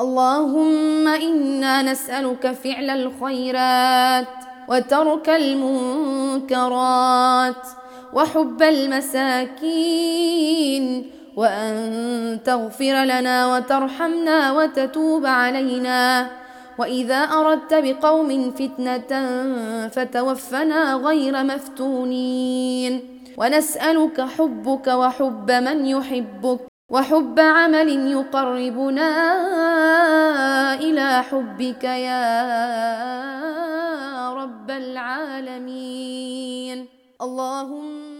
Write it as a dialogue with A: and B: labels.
A: اللهم إنا نسألك فعل الخيرات وترك المنكرات وحب المساكين، وأن تغفر لنا وترحمنا وتتوب علينا، وإذا أردت بقوم فتنة فتوفنا غير مفتونين. ونسألك حبك وحب من يحبك وحب عمل يقربنا إلى حبك يا رب العالمين. اللهم